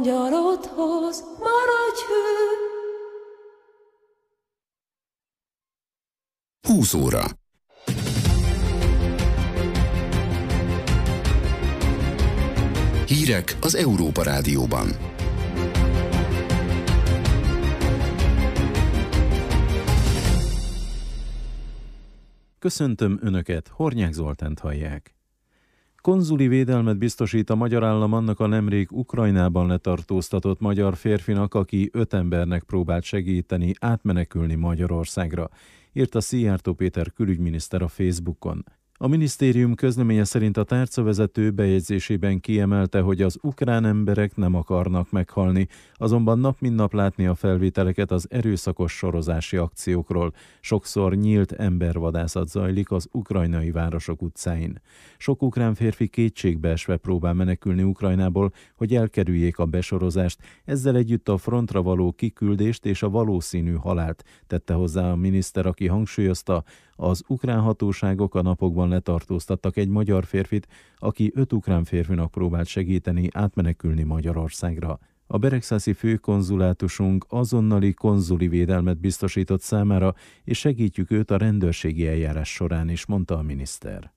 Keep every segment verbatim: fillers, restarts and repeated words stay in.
angyalodhoz, maradj hű. húsz óra. Hírek az Európa Rádióban. Köszöntöm Önöket, Hornyák Zoltánt hallják. Konzuli védelmet biztosít a magyar állam annak a nemrég Ukrajnában letartóztatott magyar férfinak, aki öt embernek próbált segíteni átmenekülni Magyarországra, írta Szijjártó Péter külügyminiszter a Facebookon. A minisztérium közleménye szerint a tárcavezető bejegyzésében kiemelte, hogy az ukrán emberek nem akarnak meghalni, azonban nap mint nap látni a felvételeket az erőszakos sorozási akciókról. Sokszor nyílt embervadászat zajlik az ukrajnai városok utcáin. Sok ukrán férfi kétségbeesve próbál menekülni Ukrajnából, hogy elkerüljék a besorozást, ezzel együtt a frontra való kiküldést és a valószínű halált, tette hozzá a miniszter, aki hangsúlyozta, az ukrán hatóságok a napokban letartóztattak egy magyar férfit, aki öt ukrán férfinak próbált segíteni átmenekülni Magyarországra. A beregszászi főkonzulátusunk azonnali konzuli védelmet biztosított számára, és segítjük őt a rendőrségi eljárás során is, mondta a miniszter.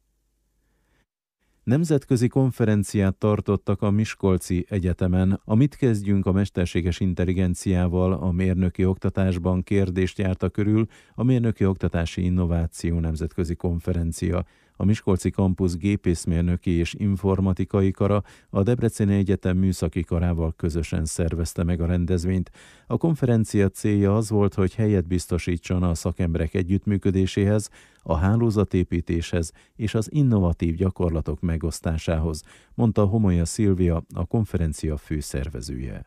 Nemzetközi konferenciát tartottak a Miskolci Egyetemen. A Mit kezdjünk a mesterséges intelligenciával a mérnöki oktatásban kérdést járta körül a Mérnöki Oktatási Innováció Nemzetközi Konferencia. A Miskolci Kampusz gépészmérnöki és informatikai kara a Debreceni Egyetem műszaki karával közösen szervezte meg a rendezvényt. A konferencia célja az volt, hogy helyet biztosítson a szakemberek együttműködéséhez, a hálózatépítéshez és az innovatív gyakorlatok megosztásához, mondta Homolya Szilvia, a konferencia főszervezője.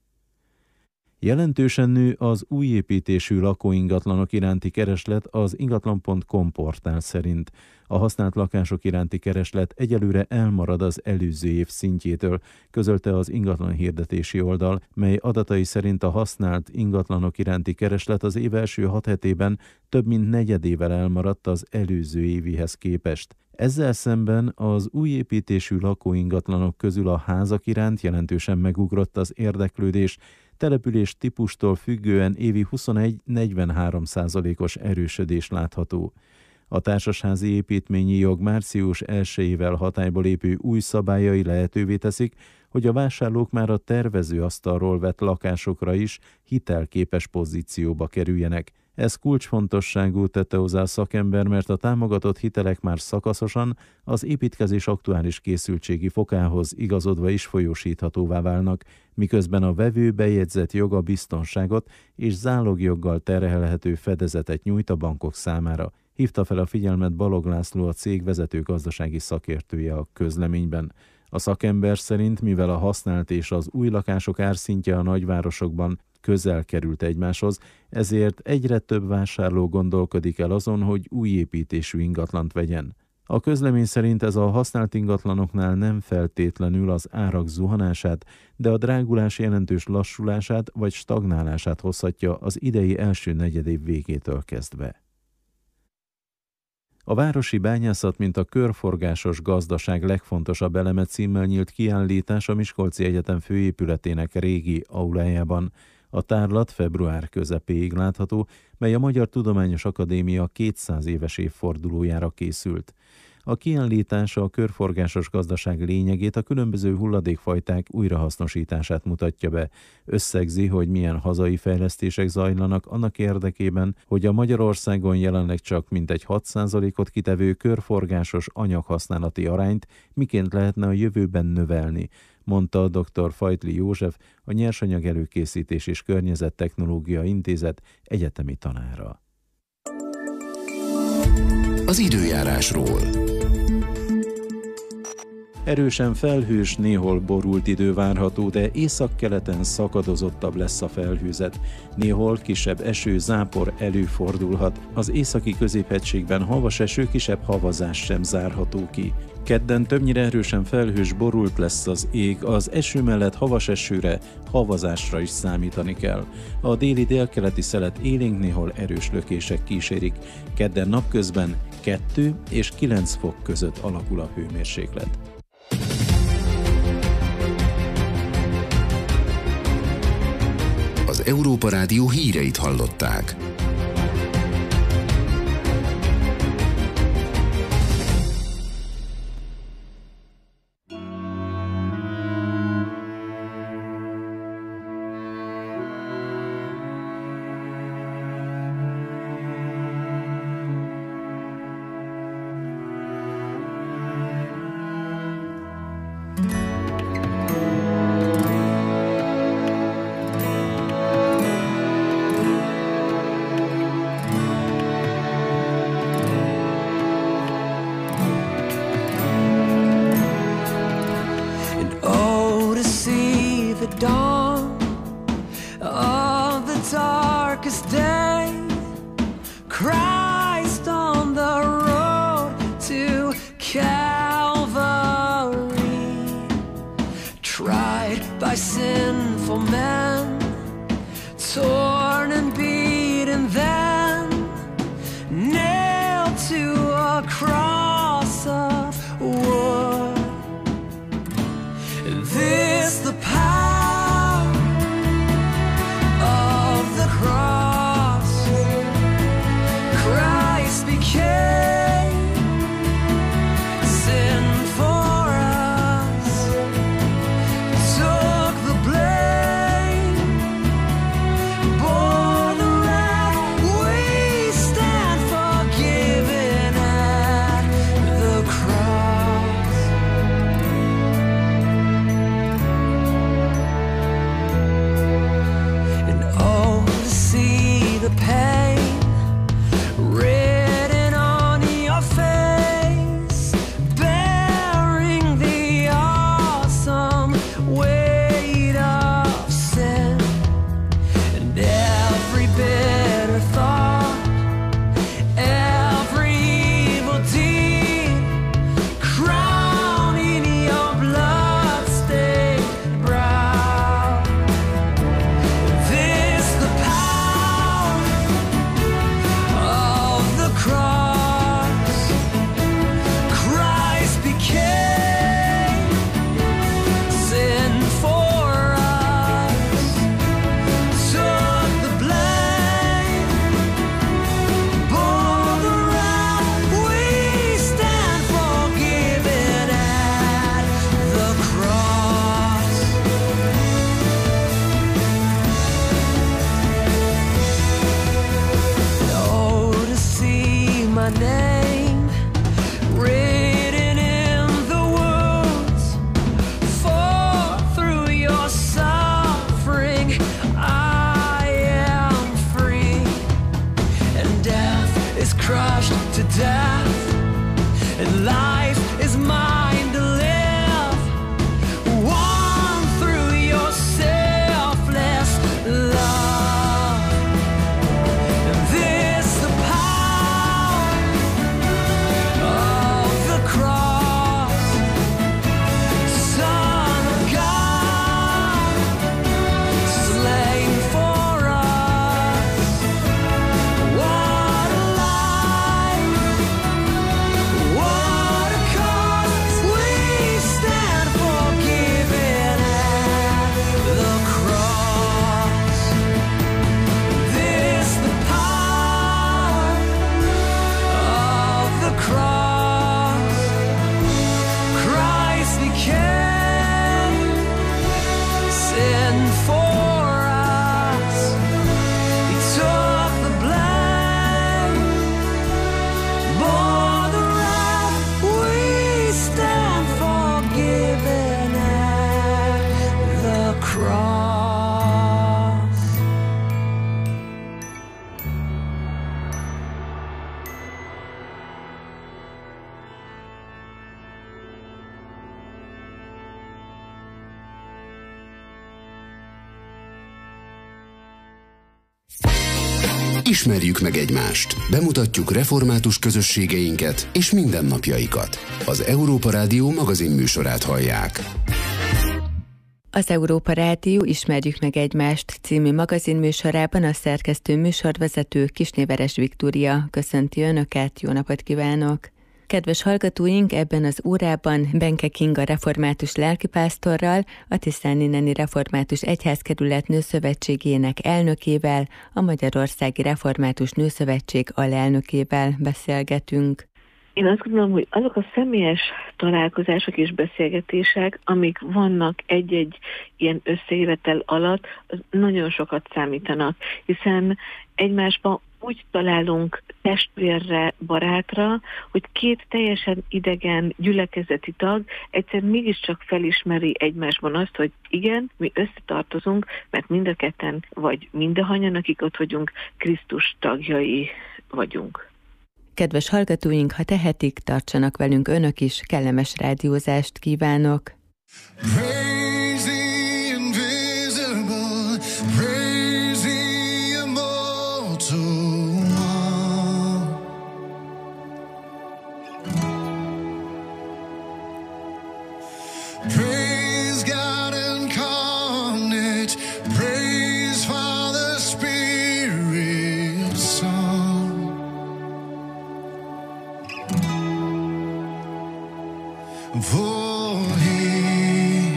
Jelentősen nő az új építésű lakóingatlanok iránti kereslet az ingatlan pont com portál szerint. A használt lakások iránti kereslet egyelőre elmarad az előző év szintjétől, közölte az ingatlan hirdetési oldal, mely adatai szerint a használt ingatlanok iránti kereslet az év első hat hetében több mint negyedével elmaradt az előző évihez képest. Ezzel szemben az új építésű lakóingatlanok közül a házak iránt jelentősen megugrott az érdeklődés, település típustól függően évi huszonegy-negyvenhárom százalékos erősödés látható. A társasházi építményi jog március elsejével hatályba lépő új szabályai lehetővé teszik, hogy a vásárlók már a tervezőasztalról vett lakásokra is hitelképes pozícióba kerüljenek. Ez kulcsfontosságú, tette hozzá a szakember, mert a támogatott hitelek már szakaszosan az építkezés aktuális készültségi fokához igazodva is folyósíthatóvá válnak, miközben a vevő bejegyzett joga biztonságot és zálogjoggal terhelhető fedezetet nyújt a bankok számára. Hívta fel a figyelmet Balog László, a cég vezető gazdasági szakértője a közleményben. A szakember szerint, mivel a használt és az új lakások árszintje a nagyvárosokban közel került egymáshoz, ezért egyre több vásárló gondolkodik el azon, hogy új építésű ingatlant vegyen. A közlemény szerint ez a használt ingatlanoknál nem feltétlenül az árak zuhanását, de a drágulás jelentős lassulását vagy stagnálását hozhatja az idei első negyedév végétől kezdve. A városi bányászat, mint a körforgásos gazdaság legfontosabb eleme címmel nyílt kiállítás a Miskolci Egyetem főépületének régi aulájában. A tárlat február közepéig látható, mely a Magyar Tudományos Akadémia kétszáz éves évfordulójára készült. A kiállítás a körforgásos gazdaság lényegét, a különböző hulladékfajták újrahasznosítását mutatja be. Összegzi, hogy milyen hazai fejlesztések zajlanak annak érdekében, hogy a Magyarországon jelenleg csak mintegy hat százalékot kitevő körforgásos anyaghasználati arányt miként lehetne a jövőben növelni, mondta dr. Fajtli József, a Nyersanyag Előkészítés és Környezettechnológia Intézet egyetemi tanára. Az időjárásról. Erősen felhős, néhol borult idő várható, de északkeleten szakadozottabb lesz a felhőzet. Néhol kisebb eső, zápor előfordulhat. Az északi középhegységben havas eső, kisebb havazás sem zárható ki. Kedden többnyire erősen felhős, borult lesz az ég, az eső mellett havas esőre, havazásra is számítani kell. A déli délkeleti szelet élénk, néhol erős lökések kísérik. Kedden napközben kettő és kilenc fok között alakul a hőmérséklet. Európa Rádió híreit hallották. Dawn of the darkest day, Christ on the road to Calvary, tried by sinful men, torn and beaten, then nailed to a cross of wood. This the power Ismerjük meg egymást, bemutatjuk református közösségeinket és mindennapjaikat. Az Európa Rádió magazinműsorát hallják. Az Európa Rádió Ismerjük meg egymást című magazinműsorában a szerkesztő műsorvezető Kisné Veres Viktória köszönti Önöket, jó napot kívánok! Kedves hallgatóink, ebben az órában Benke Kinga református lelkipásztorral, a Tiszáni Neni Református Egyházkerület Nőszövetségének elnökével, a Magyarországi Református Nőszövetség alelnökével beszélgetünk. Én azt gondolom, hogy azok a személyes találkozások és beszélgetések, amik vannak egy-egy ilyen összejövetel alatt, az nagyon sokat számítanak, hiszen egymásban úgy találunk testvérre, barátra, hogy két teljesen idegen gyülekezeti tag egyszer mégiscsak felismeri egymásban azt, hogy igen, mi összetartozunk, mert mind a ketten, vagy mindahányan, akik ott vagyunk, Krisztus tagjai vagyunk. Kedves hallgatóink, ha tehetik, tartsanak velünk önök is, kellemes rádiózást kívánok! Praise the invisible, praise the immortal one. Praise God incarnate, praise Father, Spirit, Son. For He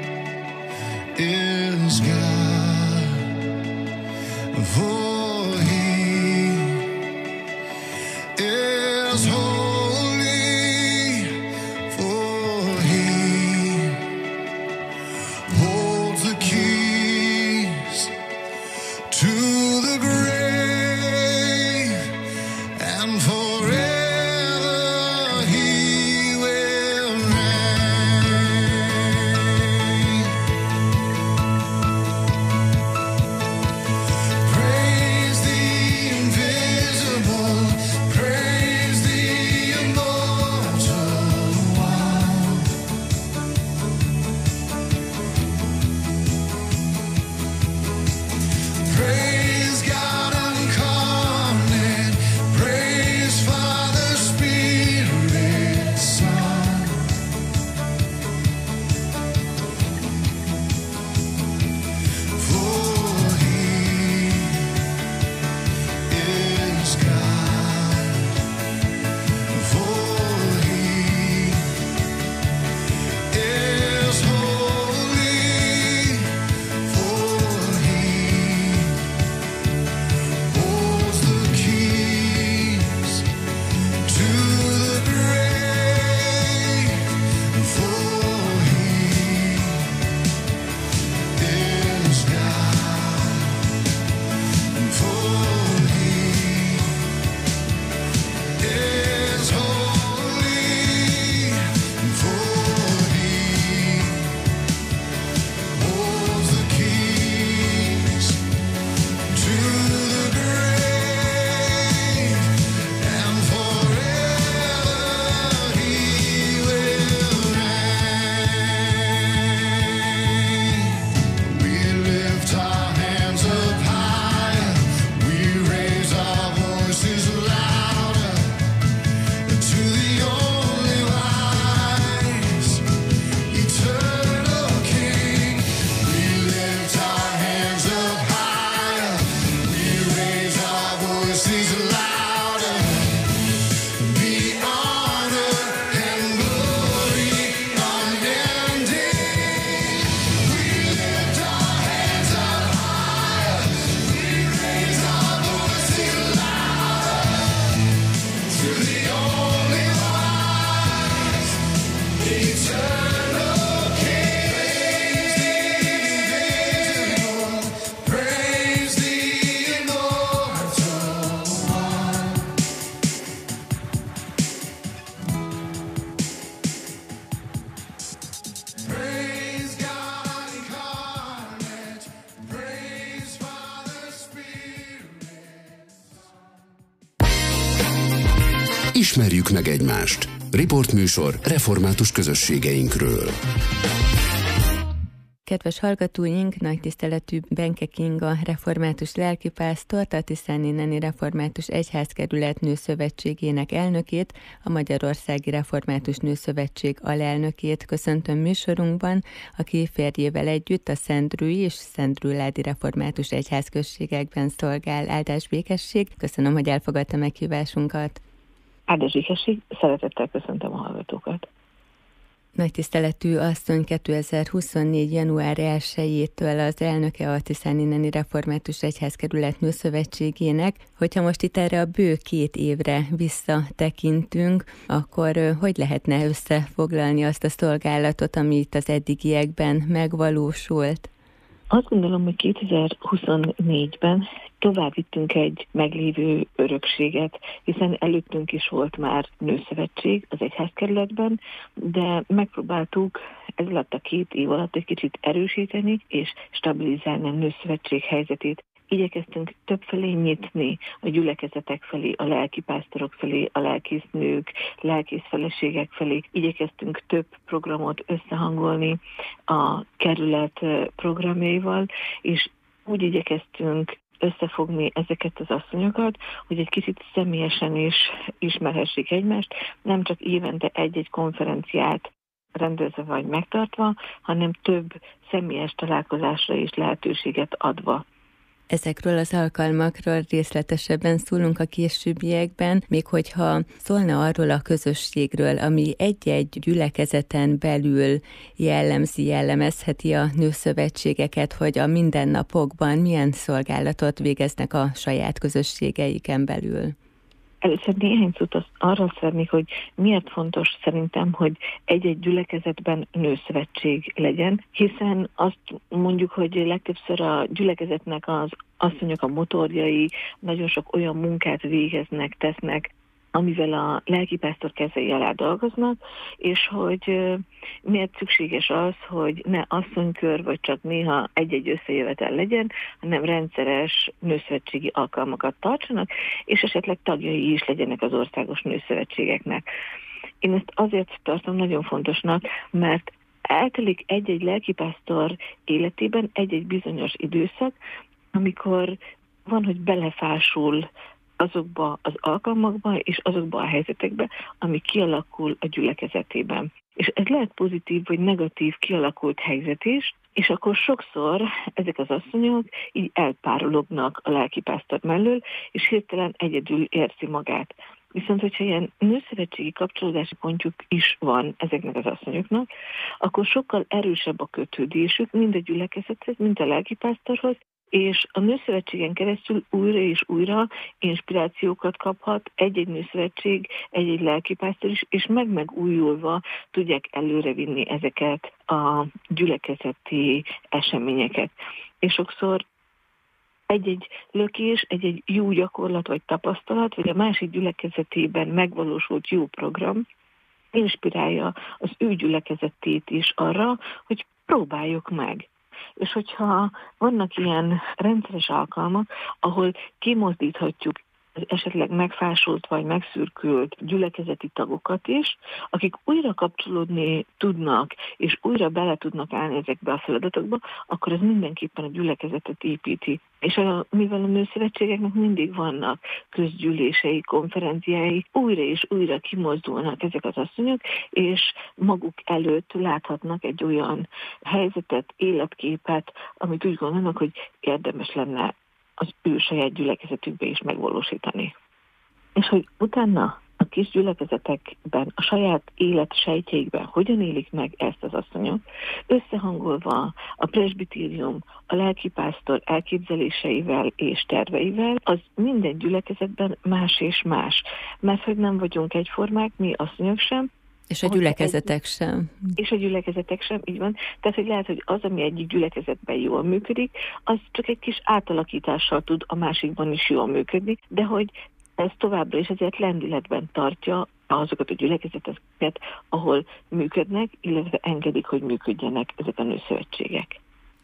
is God, for He is holy, for He holds the keys to the grave, and forever He will reign. Praise the invisible, praise the immortal one. Praise God incarnate, praise Father, Spirit, Son. For He is God, for He is holy, for He holds the keys to the grave, for He is God, for He is holy, for He holds the keys to the grave, and forever He will reign. We lift our hands up higher, we raise our voices louder to the only wise, eternal King. We lift our hands up higher, we raise our voices louder. Be honor and glory unending. We lift our hands up higher, we raise our voices louder to the only wise, eternal King. Praise the immortal one. Praise God incarnate, praise Father, Spirit. Ismerjük meg egymást. Riportműsor református közösségeinkről. Kedves hallgatóink, nagy tiszteletű Benke Kinga református lelkipásztort, a Tiszáni Neni Református Egyházkerület Nőszövetségének elnökét, a Magyarországi Református Nőszövetség alelnökét köszöntöm műsorunkban, aki férjével együtt a Szendrői és Szendrőládi Református Egyházközségekben szolgál. Áldás békesség, köszönöm, hogy elfogadta meghívásunkat. Áldás békesség, szeretettel köszöntöm a hallgatókat. Nagy tiszteletű asszony, kétezer-huszonnégy. január elsejétől az elnöke a Tiszanineni Református Egyházkerület Nőszövetségének. Hogyha most itt erre a bő két évre visszatekintünk, akkor hogy lehetne összefoglalni azt a szolgálatot, ami itt az eddigiekben megvalósult? Azt gondolom, hogy kétezer-huszonnégyben tovább vittünk egy meglévő örökséget, hiszen előttünk is volt már nőszövetség az egyházkerületben, de megpróbáltuk ez alatt a két év alatt egy kicsit erősíteni és stabilizálni a nőszövetség helyzetét. Igyekeztünk többfelé nyitni a gyülekezetek felé, a lelkipásztorok felé, a lelkésznők, lelkészfeleségek felé. Igyekeztünk több programot összehangolni a kerület programjaival, és úgy igyekeztünk összefogni ezeket az asszonyokat, hogy egy kicsit személyesen is ismerhessék egymást, nem csak évente egy-egy konferenciát rendezve vagy megtartva, hanem több személyes találkozásra is lehetőséget adva. Ezekről az alkalmakról részletesebben szólunk a későbbiekben, még hogyha szólna arról a közösségről, ami egy-egy gyülekezeten belül jellemzi, jellemezheti a nőszövetségeket, hogy a mindennapokban milyen szolgálatot végeznek a saját közösségeiken belül. Először néhány szót az, arra szeretnék, hogy miért fontos szerintem, hogy egy-egy gyülekezetben nőszövetség legyen, hiszen azt mondjuk, hogy legtöbbször a gyülekezetnek az asszonyok, a motorjai nagyon sok olyan munkát végeznek, tesznek, amivel a lelkipásztor kezei alá dolgoznak, és hogy miért szükséges az, hogy ne asszonykör, vagy csak néha egy-egy összejövetel legyen, hanem rendszeres nőszövetségi alkalmakat tartsanak, és esetleg tagjai is legyenek az országos nőszövetségeknek. Én ezt azért tartom nagyon fontosnak, mert eltelik egy-egy lelkipásztor életében egy-egy bizonyos időszak, amikor van, hogy belefásul azokba az alkalmakba és azokba a helyzetekbe, ami kialakul a gyülekezetében. És ez lehet pozitív vagy negatív kialakult helyzet is, és akkor sokszor ezek az asszonyok így elpárolognak a lelkipásztor mellől, és hirtelen egyedül érzi magát. Viszont, hogyha ilyen nőszövetségi kapcsolódási pontjuk is van ezeknek az asszonyoknak, akkor sokkal erősebb a kötődésük mind a gyülekezethez, mind a lelkipásztorhoz, és a nőszövetségen keresztül újra és újra inspirációkat kaphat egy-egy nőszövetség, egy-egy lelkipásztor is, és meg-megújulva tudják előrevinni ezeket a gyülekezeti eseményeket. És sokszor egy-egy lökés, egy-egy jó gyakorlat vagy tapasztalat, vagy a másik gyülekezetében megvalósult jó program inspirálja az ő gyülekezetét is arra, hogy próbáljuk meg. És hogyha vannak ilyen rendszeres alkalmak, ahol kimozdíthatjuk az esetleg megfásult vagy megszürkült gyülekezeti tagokat is, akik újra kapcsolódni tudnak, és újra bele tudnak állni ezekbe a feladatokba, akkor ez mindenképpen a gyülekezetet építi. És a, mivel a nőszövetségeknek mindig vannak közgyűlései, konferenciái, újra és újra kimozdulnak ezek az asszonyok, és maguk előtt láthatnak egy olyan helyzetet, életképet, amit úgy gondolnak, hogy érdemes lenne az ő saját gyülekezetükbe is megvalósítani. És hogy utána a kis gyülekezetekben, a saját élet sejtjeikben hogyan élik meg ezt az asszonyok, összehangolva a presbitérium, a lelkipásztor elképzeléseivel és terveivel, az minden gyülekezetben más és más. Mert hogy nem vagyunk egyformák, mi asszonyok sem, és a gyülekezetek sem. És a gyülekezetek sem, így van. Tehát, hogy lehet, hogy az, ami egyik gyülekezetben jól működik, az csak egy kis átalakítással tud a másikban is jól működni, de hogy ez továbbra is azért lendületben tartja azokat a gyülekezeteket, ahol működnek, illetve engedik, hogy működjenek ezek a nőszövetségek.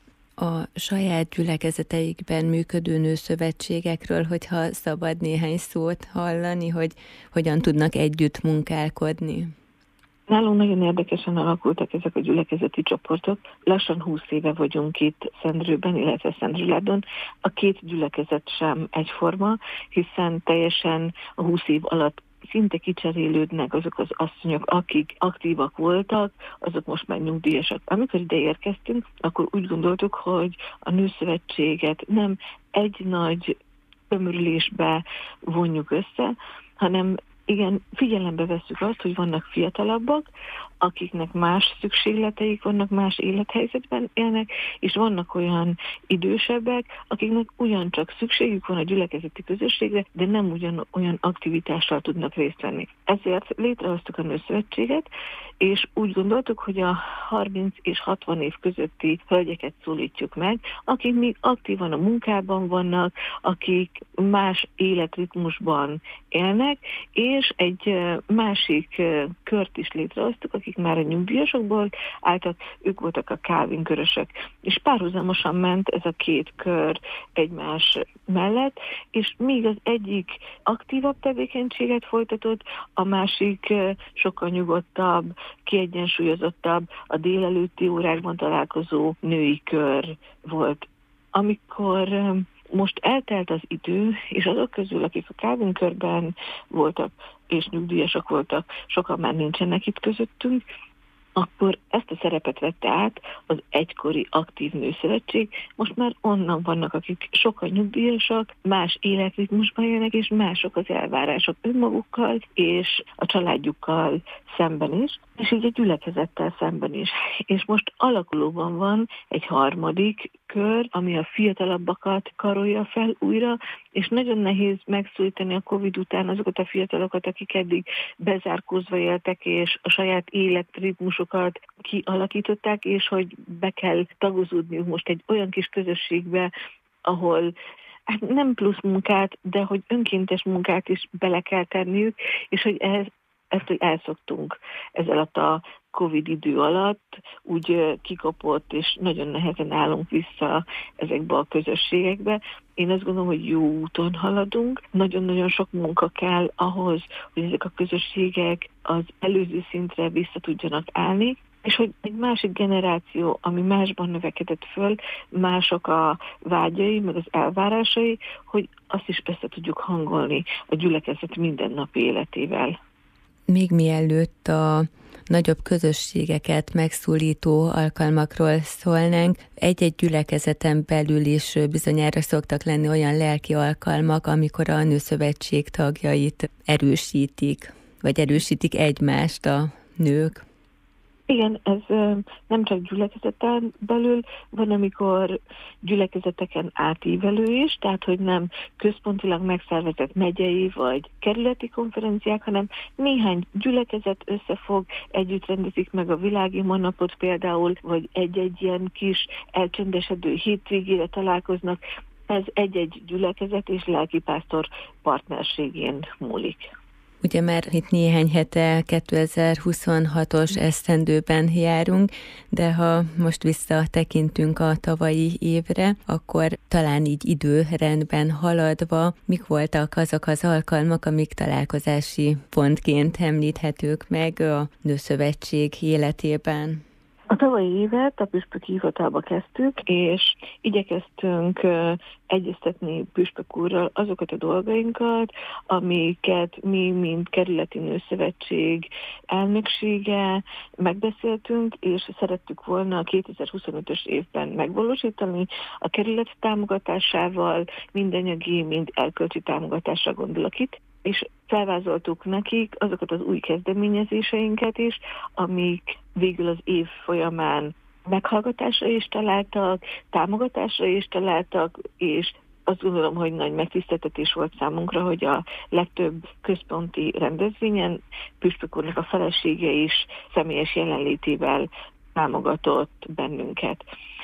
A saját gyülekezeteikben működő nőszövetségekről, hogyha szabad néhány szót hallani, hogy hogyan tudnak együtt munkálkodni. Nálunk nagyon érdekesen alakultak ezek a gyülekezeti csoportok. Lassan húsz éve vagyunk itt Szendrőben, illetve Szendrőládon. A két gyülekezet sem egyforma, hiszen teljesen a húsz év alatt szinte kicserélődnek azok az asszonyok, akik aktívak voltak, azok most már nyugdíjasak. Amikor ide érkeztünk, akkor úgy gondoltuk, hogy a nőszövetséget nem egy nagy tömörülésbe vonjuk össze, hanem igen, figyelembe vesszük azt, hogy vannak fiatalabbak, akiknek más szükségleteik vannak, más élethelyzetben élnek, és vannak olyan idősebbek, akiknek ugyancsak szükségük van a gyülekezeti közösségre, de nem ugyan olyan aktivitással tudnak részt venni. Ezért létrehoztuk a Nőszövetséget, és úgy gondoltuk, hogy a harminc és hatvan év közötti hölgyeket szólítjuk meg, akik még aktívan a munkában vannak, akik más életritmusban élnek, és egy másik kört is létrehoztuk, akik már a nyugdíjasokból álltak, ők voltak a Calvin körösök. És párhuzamosan ment ez a két kör egymás mellett, és míg az egyik aktívabb tevékenységet folytatott, a másik sokkal nyugodtabb, kiegyensúlyozottabb, a délelőtti órákban találkozó női kör volt. Amikor most eltelt az idő, és azok közül, akik a Calvin körben voltak, és nyugdíjasok voltak, sokan már nincsenek itt közöttünk, akkor ezt a szerepet vette át az egykori aktív nőszövetség. Most már onnan vannak, akik sokan nyugdíjasak, más életritmusban élnek, és mások az elvárások önmagukkal, és a családjukkal szemben is, és így egy gyülekezettel szemben is. És most alakulóban van egy harmadik kör, ami a fiatalabbakat karolja fel újra, és nagyon nehéz megszólítani a Covid után azokat a fiatalokat, akik eddig bezárkózva éltek, és a saját életritmusokat kialakították, és hogy be kell tagozódniuk most egy olyan kis közösségbe, ahol hát nem plusz munkát, de hogy önkéntes munkát is bele kell tenniük, és hogy ehhez ezt, hogy elszoktunk ez alatt a Covid idő alatt, úgy kikapott, és nagyon nehezen állunk vissza ezekbe a közösségekbe. Én azt gondolom, hogy jó úton haladunk. Nagyon-nagyon sok munka kell ahhoz, hogy ezek a közösségek az előző szintre vissza tudjanak állni, és hogy egy másik generáció, ami másban növekedett föl, mások a vágyai, meg az elvárásai, hogy azt is össze tudjuk hangolni a gyülekezet mindennapi életével. Még mielőtt a nagyobb közösségeket megszólító alkalmakról szólnánk, egy-egy gyülekezeten belül is bizonyára szoktak lenni olyan lelki alkalmak, amikor a nőszövetség tagjait erősítik, vagy erősítik egymást a nők. Igen, ez nem csak gyülekezeten belül, van, amikor gyülekezeteken átívelő is, tehát hogy nem központilag megszervezett megyei vagy kerületi konferenciák, hanem néhány gyülekezet összefog, együtt rendezik meg a világi manapot például, vagy egy-egy ilyen kis elcsendesedő hétvégére találkoznak. Ez egy-egy gyülekezet és lelkipásztor partnerségén múlik. Ugye már itt néhány hete kétezer-huszonhatos esztendőben járunk, de ha most visszatekintünk a tavalyi évre, akkor talán így időrendben haladva, mik voltak azok az alkalmak, amik találkozási pontként említhetők meg a Nőszövetség életében? A tavalyi évet a püspöki hivatalba kezdtük, és igyekeztünk uh, egyeztetni püspök úrral azokat a dolgainkat, amiket mi, mint kerületi nőszövetség elnöksége megbeszéltünk, és szerettük volna a kétezer-huszonötös évben megvalósítani a kerület támogatásával, mind anyagi, mind erkölcsi támogatásra gondolok itt, és felvázoltuk nekik azokat az új kezdeményezéseinket is, amik végül az év folyamán meghallgatásra is találtak, támogatásra is találtak, és azt gondolom, hogy nagy megtiszteltetés volt számunkra, hogy a legtöbb központi rendezvényen püspök úrnak a felesége is személyes jelenlétével támogatott bennünket.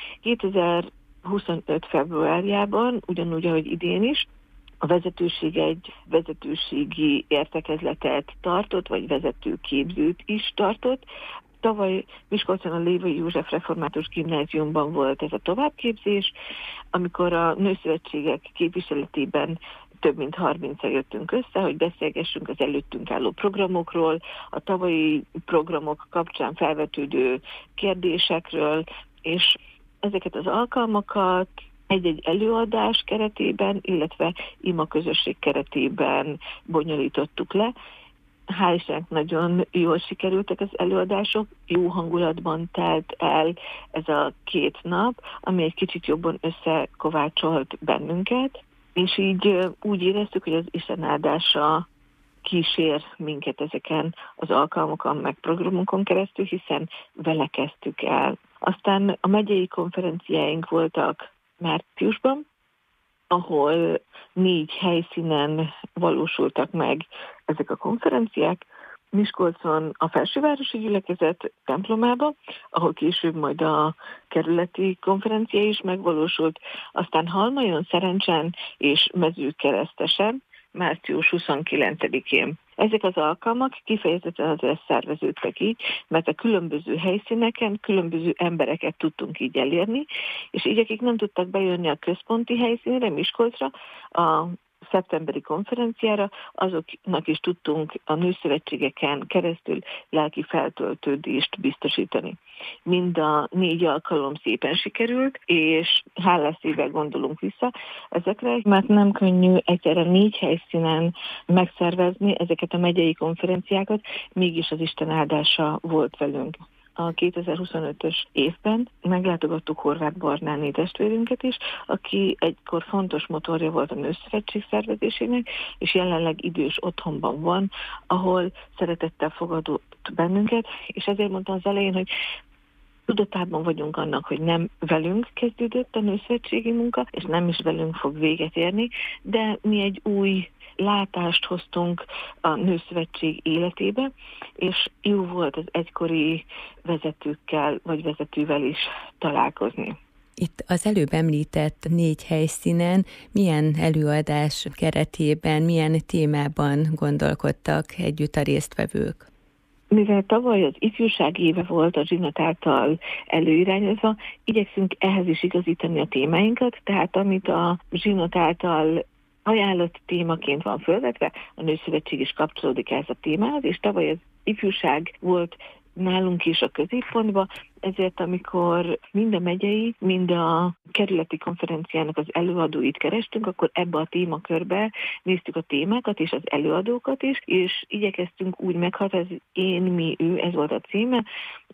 kétezer-huszonöt februárjában, ugyanúgy, ahogy idén is, a vezetőség egy vezetőségi értekezletet tartott, vagy vezetőképzőt is tartott. Tavaly Miskolcon a Lévai József Református Gimnáziumban volt ez a továbbképzés, amikor a nőszövetségek képviseletében több mint harmincan jöttünk össze, hogy beszélgessünk az előttünk álló programokról, a tavalyi programok kapcsán felvetődő kérdésekről, és ezeket az alkalmakat egy-egy előadás keretében, illetve ima közösség keretében bonyolítottuk le. Hál' Istennek nagyon jól sikerültek az előadások, jó hangulatban telt el ez a két nap, ami egy kicsit jobban összekovácsolt bennünket, és így úgy éreztük, hogy az Isten áldása kísér minket ezeken az alkalmakon, meg programokon keresztül, hiszen vele kezdtük el. Aztán a megyei konferenciáink voltak márciusban, ahol négy helyszínen valósultak meg ezek a konferenciák. Miskolcon a Felsővárosi Gyülekezet templomában, ahol később majd a kerületi konferencia is megvalósult, aztán Halmajon, Szerencsán és Mezőkeresztesen március huszonkilencedikén. Ezek az alkalmak kifejezetten azért szerveződtek így, mert a különböző helyszíneken különböző embereket tudtunk így elérni, és így akik nem tudtak bejönni a központi helyszínre, Miskolcra, a szeptemberi konferenciára, azoknak is tudtunk a nőszövetségeken keresztül lelki feltöltődést biztosítani. Mind a négy alkalom szépen sikerült, és hálás szívvel gondolunk vissza ezekre, mert nem könnyű egyszerre négy helyszínen megszervezni ezeket a megyei konferenciákat, mégis az Isten áldása volt velünk. A kétezer-huszonötös évben meglátogattuk Horváth Barnáné testvérünket is, aki egykor fontos motorja volt a Nőszövetség szervezésének, és jelenleg idős otthonban van, ahol szeretettel fogadott bennünket, és ezért mondtam az elején, hogy tudatában vagyunk annak, hogy nem velünk kezdődött a nőszövetségi munka, és nem is velünk fog véget érni, de mi egy új látást hoztunk a Nőszövetség életébe, és jó volt az egykori vezetőkkel, vagy vezetővel is találkozni. Itt az előbb említett négy helyszínen milyen előadás keretében, milyen témában gondolkodtak együtt a résztvevők? Mivel tavaly az ifjúság éve volt a zsinat által előirányozva, igyekszünk ehhez is igazítani a témáinkat, tehát amit a zsinat által ajánlott témaként van fölvetve, a Nőszövetség is kapcsolódik ehhez a témához, és tavaly az ifjúság volt nálunk is a középpontban, ezért amikor mind a megyei, mind a kerületi konferenciának az előadóit kerestünk, akkor ebbe a témakörbe néztük a témákat és az előadókat is, és igyekeztünk úgy meghatározni, én, mi, ő, ez volt a címe,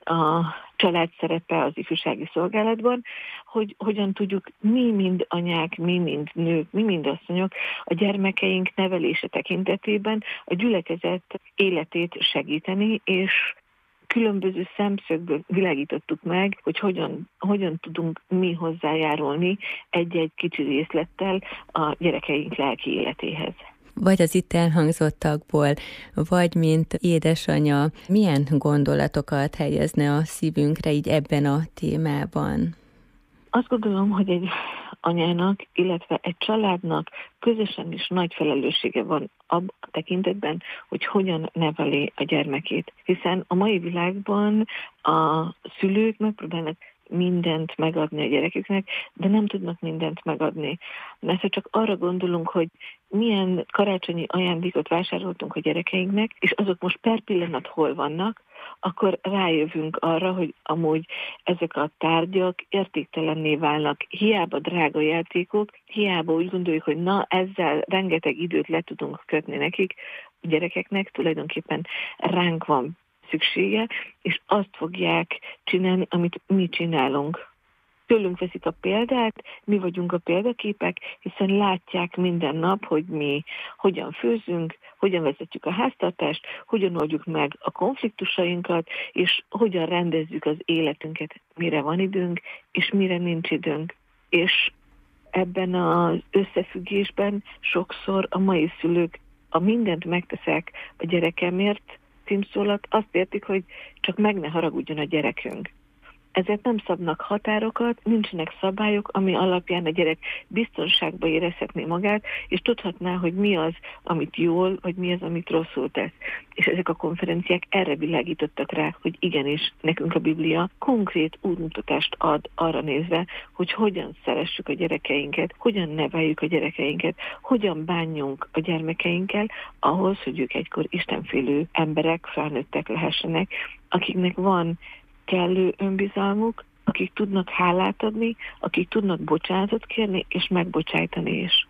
a család szerepe az ifjúsági szolgálatban, hogy hogyan tudjuk mi mind anyák, mi mind nők, mi mind asszonyok a gyermekeink nevelése tekintetében a gyülekezet életét segíteni, és különböző szemszögből világítottuk meg, hogy hogyan, hogyan tudunk mi hozzájárulni egy-egy kicsi részlettel a gyerekeink lelki életéhez. Vagy az itt elhangzottakból, vagy mint édesanya, milyen gondolatokat helyezne a szívünkre így ebben a témában? Azt gondolom, hogy egy anyának, illetve egy családnak közösen is nagy felelőssége van abban a tekintetben, hogy hogyan neveli a gyermekét. Hiszen a mai világban a szülők megpróbálnak mindent megadni a gyereküknek, de nem tudnak mindent megadni. Mert ha csak arra gondolunk, hogy milyen karácsonyi ajándékot vásároltunk a gyerekeinknek, és azok most per pillanat hol vannak, akkor rájövünk arra, hogy amúgy ezek a tárgyak értéktelenné válnak. Hiába drága játékok, hiába úgy gondoljuk, hogy na, ezzel rengeteg időt le tudunk kötni nekik, a gyerekeknek tulajdonképpen ránk van szüksége, és azt fogják csinálni, amit mi csinálunk. Tőlünk veszik a példát, mi vagyunk a példaképek, hiszen látják minden nap, hogy mi hogyan főzünk, hogyan vezetjük a háztartást, hogyan oldjuk meg a konfliktusainkat, és hogyan rendezzük az életünket, mire van időnk, és mire nincs időnk. És ebben az összefüggésben sokszor a mai szülők a mindent megteszek a gyerekemért címszólat, azt értik, hogy csak meg ne haragudjon a gyerekünk. Ezért nem szabnak határokat, nincsenek szabályok, ami alapján a gyerek biztonságba érezhetné magát, és tudhatná, hogy mi az, amit jól, vagy mi az, amit rosszul tesz. És ezek a konferenciák erre világítottak rá, hogy igenis, nekünk a Biblia konkrét útmutatást ad arra nézve, hogy hogyan szeressük a gyerekeinket, hogyan neveljük a gyerekeinket, hogyan bánjunk a gyermekeinkkel, ahhoz, hogy ők egykor istenfélő emberek, felnőttek lehessenek, akiknek van kellő önbizalmuk, akik tudnak hálát adni, akik tudnak bocsánatot kérni, és megbocsájtani is.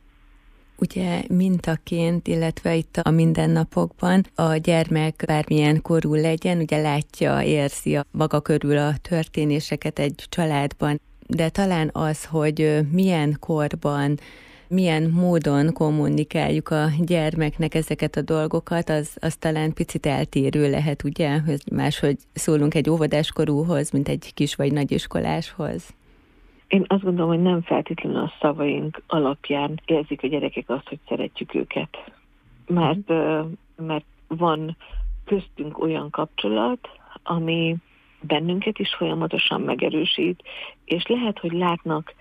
Ugye mintaként, illetve itt a mindennapokban a gyermek bármilyen korú legyen, ugye látja, érzi a maga körül a történéseket egy családban, de talán az, hogy milyen korban milyen módon kommunikáljuk a gyermeknek ezeket a dolgokat, az, az talán picit eltérő lehet, ugye? Hogy máshogy szólunk egy óvodáskorúhoz, mint egy kis vagy nagyiskoláshoz. Én azt gondolom, hogy nem feltétlenül a szavaink alapján érzik a gyerekek azt, hogy szeretjük őket. Mert, mert van köztünk olyan kapcsolat, ami bennünket is folyamatosan megerősít, és lehet, hogy látnak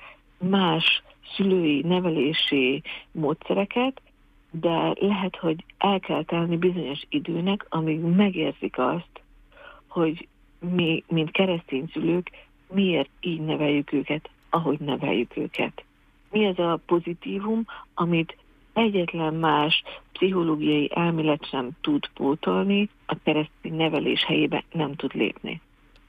más szülői, nevelési módszereket, de lehet, hogy el kell telni bizonyos időnek, amíg megérzik azt, hogy mi, mint keresztény szülők, miért így neveljük őket, ahogy neveljük őket. Mi az a pozitívum, amit egyetlen más pszichológiai elmélet sem tud pótolni, a keresztény nevelés helyébe nem tud lépni.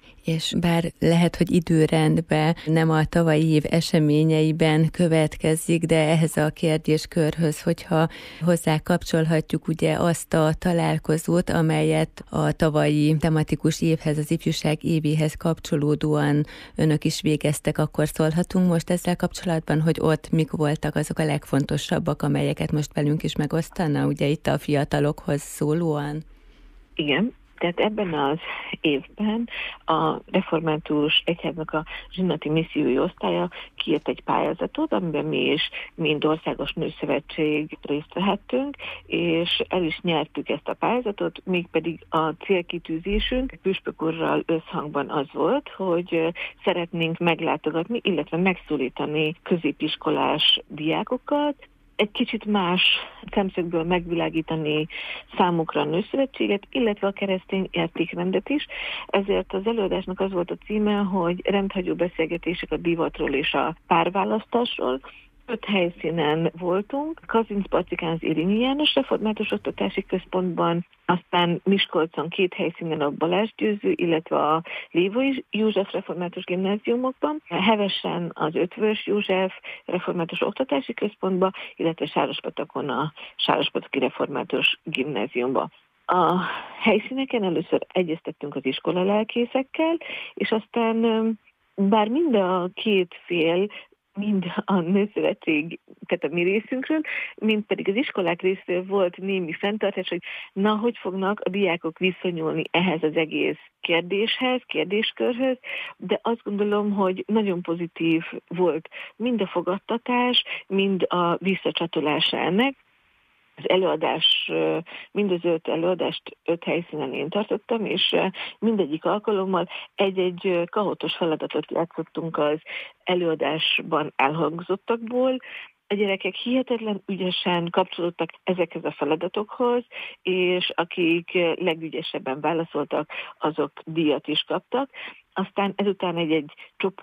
És bár lehet, hogy időrendben nem a tavalyi év eseményeiben következik, de ehhez a kérdéskörhöz, hogyha hozzá kapcsolhatjuk ugye azt a találkozót, amelyet a tavalyi tematikus évhez, az ifjúság évéhez kapcsolódóan önök is végeztek, akkor szólhatunk most ezzel kapcsolatban, hogy ott mik voltak azok a legfontosabbak, amelyeket most velünk is megosztana, ugye itt a fiatalokhoz szólóan? Igen. Tehát ebben az évben a Református Egyháznak a zsinati missziói osztálya kiírt egy pályázatot, amiben mi is, mint Országos Nőszövetség részt vehettünk, és el is nyertük ezt a pályázatot, mégpedig a célkitűzésünk püspök úrral összhangban az volt, hogy szeretnénk meglátogatni, illetve megszólítani középiskolás diákokat, egy kicsit más szemszögből megvilágítani számukra a nőszövetséget, illetve a keresztény értékrendet is. Ezért az előadásnak az volt a címe, hogy rendhagyó beszélgetések a divatról és a párválasztásról. Öt helyszínen voltunk, Kazincbarcikán az Érényi János Református Oktatási Központban, aztán Miskolcon két helyszínen a Balázs Győző, illetve a Lévai József Református Gimnáziumokban, Hevesen az Ötvös József Református Oktatási Központban, illetve Sárospatakon a Sárospataki Református Gimnáziumban. A helyszíneken először egyeztettünk az iskolalelkészekkel, és aztán bár mind a két fél, mind a nőszövetség, tehát a mi részünkről, mind pedig az iskolák részéről volt némi fenntartás, hogy na, hogy fognak a diákok viszonyulni ehhez az egész kérdéshez, kérdéskörhöz, de azt gondolom, hogy nagyon pozitív volt mind a fogadtatás, mind a visszacsatolása ennek. Az előadás, mind az öt előadást öt helyszínen én tartottam, és mindegyik alkalommal egy-egy kahotos feladatot játszottunk az előadásban elhangzottakból. A gyerekek hihetetlen ügyesen kapcsolódtak ezekhez a feladatokhoz, és akik legügyesebben válaszoltak, azok díjat is kaptak. Aztán ezután egy-egy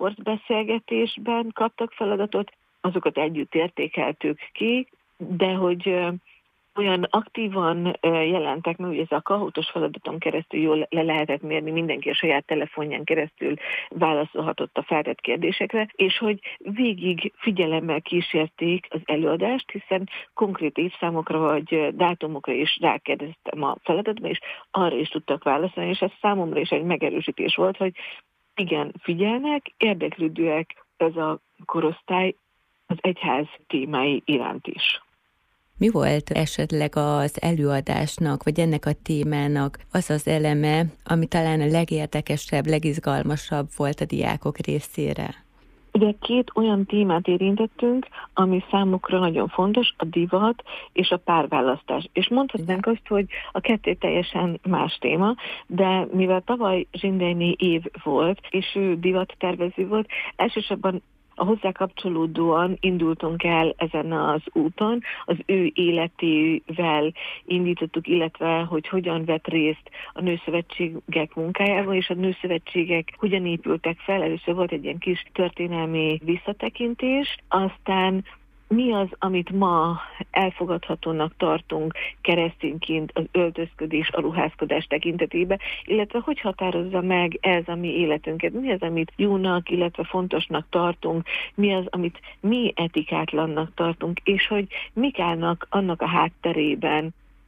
csoportbeszélgetésben kaptak feladatot, azokat együtt értékeltük ki, de hogy olyan aktívan jelentek, mert ugye ez a kahótos feladaton keresztül jól le lehetett mérni, mindenki a saját telefonján keresztül válaszolhatott a feltett kérdésekre, és hogy végig figyelemmel kísérték az előadást, hiszen konkrét évszámokra vagy dátumokra is rákérdeztem a feladatban, és arra is tudtak válaszolni, és ez számomra is egy megerősítés volt, hogy igen, figyelnek, érdeklődőek ez a korosztály az egyház témái iránt is. Mi volt esetleg az előadásnak, vagy ennek a témának az az eleme, ami talán a legérdekesebb, legizgalmasabb volt a diákok részére? Ugye két olyan témát érintettünk, ami számukra nagyon fontos, a divat és a párválasztás. És mondhatnánk azt, hogy a kettő teljesen más téma, de mivel tavaly Zsindeiné év volt, és ő divattervező volt, elsősorban a hozzá kapcsolódóan indultunk el ezen az úton, az ő életével indítottuk, illetve hogy hogyan vett részt a nőszövetségek munkájában, és a nőszövetségek hogyan épültek fel. Először volt egy ilyen kis történelmi visszatekintés, aztán mi az, amit ma elfogadhatónak tartunk keresztényként az öltözködés, a ruházkodás tekintetében, illetve hogy határozza meg ez a mi életünket, mi az, amit jónak, illetve fontosnak tartunk, mi az, amit mi etikátlannak tartunk, és hogy mik állnak annak a hátterében,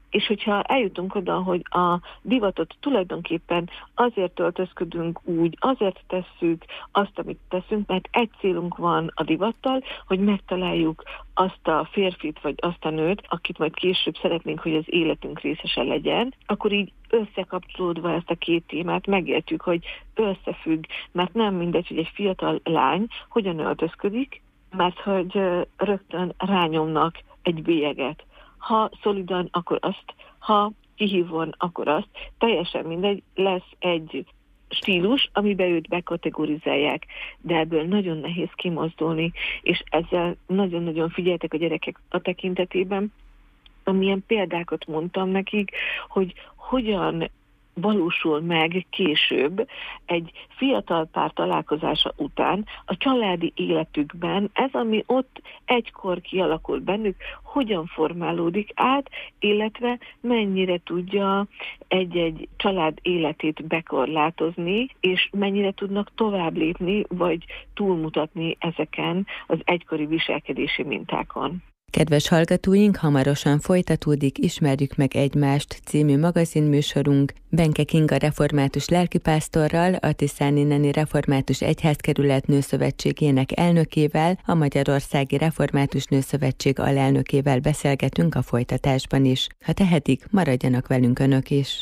És hogyha eljutunk oda, hogy a divatot tulajdonképpen azért öltözködünk úgy, azért tesszük azt, amit teszünk, mert egy célunk van a divattal, hogy megtaláljuk azt a férfit, vagy azt a nőt, akit majd később szeretnénk, hogy az életünk részese legyen, akkor így összekapcsolódva ezt a két témát megértjük, hogy összefügg, mert nem mindegy, hogy egy fiatal lány hogyan öltözködik, mert hogy rögtön rányomnak egy bélyeget. Ha szolidan, akkor azt, ha kihívóan, akkor azt. Teljesen mindegy, lesz egy stílus, amiben őt bekategorizálják, de ebből nagyon nehéz kimozdulni, és ezzel nagyon-nagyon figyeltek a gyerekek a tekintetében, amilyen példákat mondtam nekik, hogy hogyan valósul meg később egy fiatal pár találkozása után a családi életükben, ez, ami ott egykor kialakult bennük, hogyan formálódik át, illetve mennyire tudja egy-egy család életét bekorlátozni, és mennyire tudnak tovább lépni, vagy túlmutatni ezeken az egykori viselkedési mintákon. Kedves hallgatóink, hamarosan folytatódik Ismerjük meg egymást című magazinműsorunk Benke Kinga református lelkipásztorral, a Tiszáni Neni Református Egyházkerület Nőszövetségének elnökével, a Magyarországi Református Nőszövetség alelnökével beszélgetünk a folytatásban is. Ha tehetik, maradjanak velünk önök is.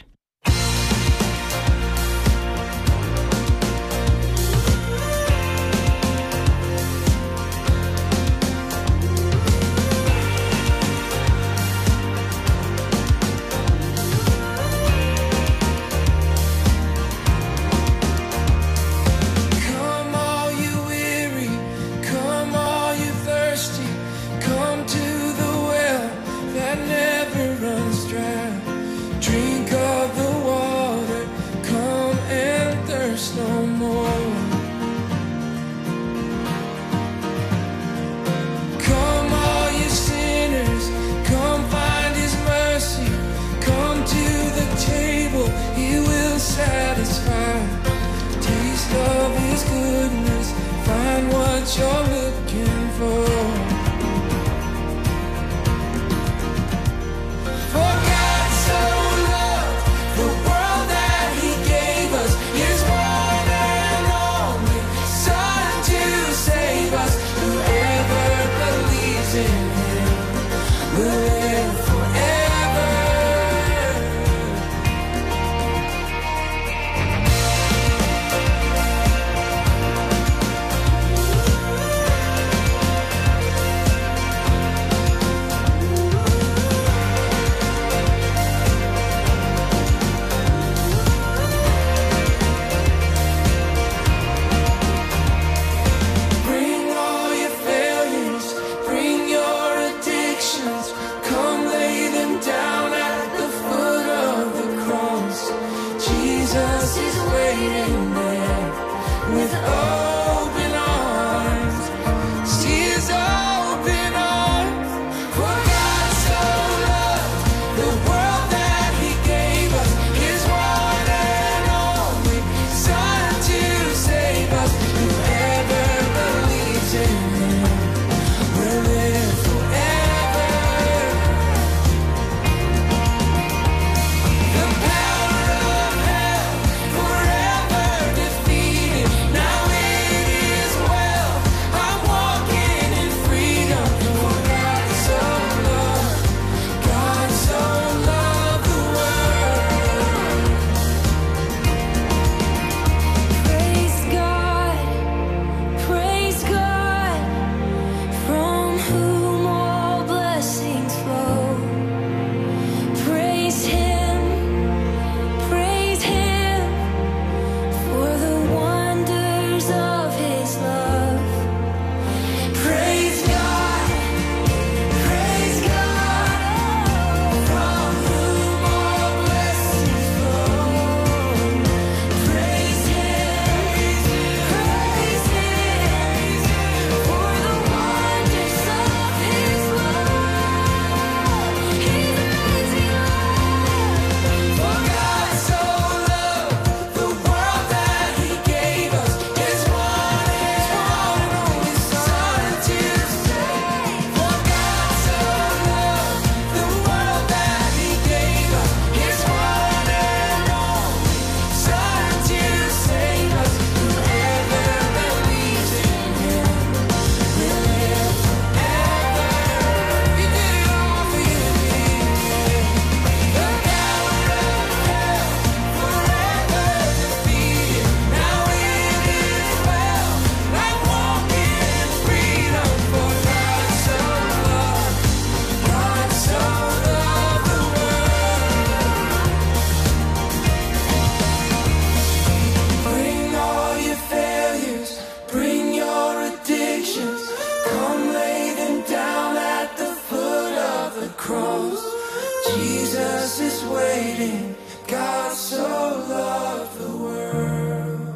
cross. Jesus is waiting. God so loved the world.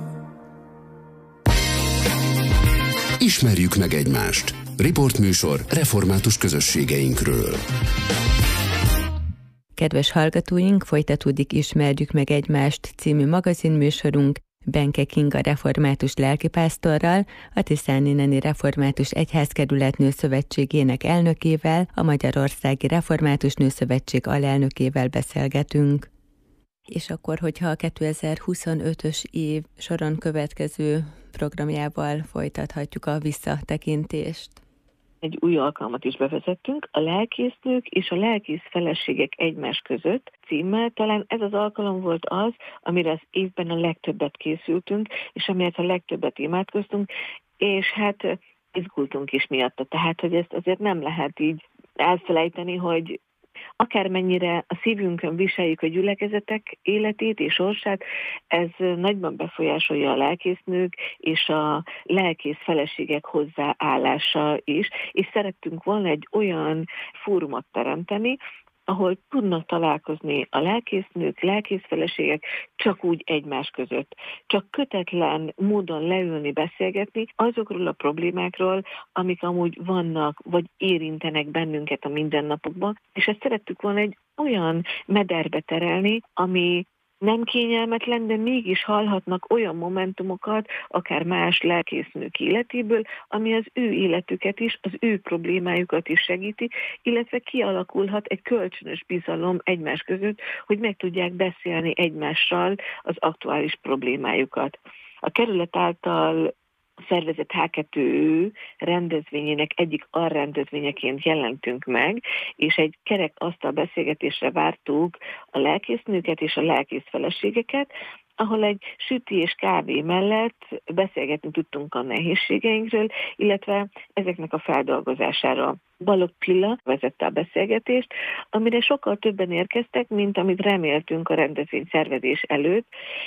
Ismerjük meg egymást. Riportműsor református közösségeinkről. Kedves hallgatóink, folytatódik Ismerjük meg egymást című magazinműsorunk Benke Kinga református lelkipásztorral, a Tiszáni Néni Református Egyházkerület Nőszövetségének elnökével, a Magyarországi Református Nőszövetség alelnökével beszélgetünk. És akkor, hogyha a kétezer-huszonötös év soron következő programjával folytathatjuk a visszatekintést. Egy új alkalmat is bevezettünk, a lelkésznők és a lelkész feleségek egymás között címmel. Talán ez az alkalom volt az, amire az évben a legtöbbet készültünk, és amiért a legtöbbet imádkoztunk, és hát izgultunk is miatta. Tehát, hogy ezt azért nem lehet így elfelejteni, hogy akármennyire a szívünkön viseljük a gyülekezetek életét és sorsát, ez nagyban befolyásolja a lelkésznők és a lelkész feleségek hozzáállása is, és szerettünk volna egy olyan fórumot teremteni, ahol tudnak találkozni a lelkésznők, lelkészfeleségek csak úgy egymás között. Csak kötetlen módon leülni, beszélgetni azokról a problémákról, amik amúgy vannak, vagy érintenek bennünket a mindennapokban, és ezt szerettük volna egy olyan mederbe terelni, ami nem kényelmetlen, de mégis hallhatnak olyan momentumokat, akár más lelkésznők életéből, ami az ő életüket is, az ő problémájukat is segíti, illetve kialakulhat egy kölcsönös bizalom egymás között, hogy meg tudják beszélni egymással az aktuális problémájukat. A kerület által szervezett há kettő ő rendezvényének egyik alrendezvényeként jelentünk meg, és egy kerek asztal beszélgetésre vártuk a lelkésznőket és a lelkészfeleségeket, ahol egy süti és kávé mellett beszélgetni tudtunk a nehézségeinkről, illetve ezeknek a feldolgozására. Balogh Csilla vezette a beszélgetést, amire sokkal többen érkeztek, mint amit reméltünk a rendezvény szervezés előtt,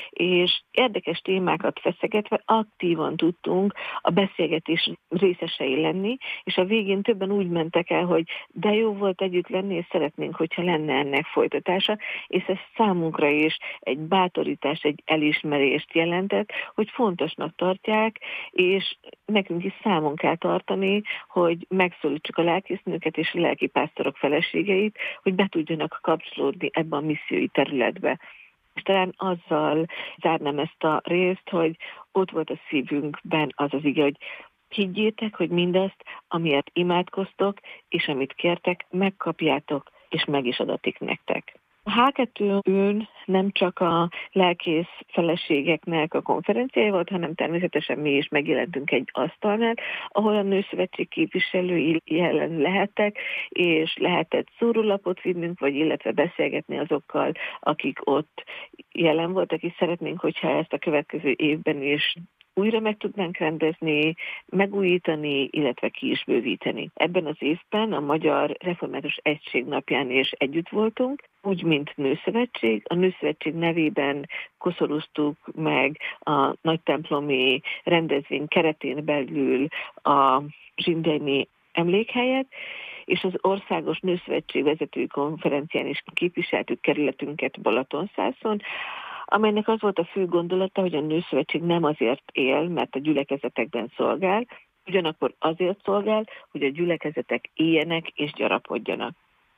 és érdekes témákat feszegetve aktívan tudtunk a beszélgetés részesei lenni, és a végén többen úgy mentek el, hogy de jó volt együtt lenni, és szeretnénk, hogyha lenne ennek folytatása, és ez számunkra is egy bátorítás, egy elismerést jelentett, hogy fontosnak tartják, és nekünk is számon kell tartani, hogy megszólítsuk a lelkésznőket és a lelkipásztorok feleségeit, hogy be tudjanak kapcsolódni ebbe a missziói területbe. És talán azzal zárnám ezt a részt, hogy ott volt a szívünkben az az ige, hogy higgyétek, hogy mindazt, amiért imádkoztok, és amit kértek, megkapjátok, és meg is adatik nektek. A há kettő őn nem csak a lelkész feleségeknek a konferenciája volt, hanem természetesen mi is megjelentünk egy asztalnál, ahol a Nőszövetség képviselői jelen lehettek, és lehetett szórólapot vinnünk, vagy illetve beszélgetni azokkal, akik ott jelen voltak, és szeretnénk, hogyha ezt a következő évben is újra meg tudnánk rendezni, megújítani, illetve ki is bővíteni. Ebben az évben a Magyar Református Egység napján is együtt voltunk, úgy, mint Nőszövetség. A Nőszövetség nevében koszorúztuk meg a nagytemplomi rendezvény keretén belül a zsindeni emlékhelyet, és az Országos Nőszövetség vezetői konferencián is képviseltük kerületünket Balatonszászon, amelynek az volt a fő gondolata, hogy a Nőszövetség nem azért él, mert a gyülekezetekben szolgál, ugyanakkor azért szolgál, hogy a gyülekezetek éljenek és gyarapodjanak.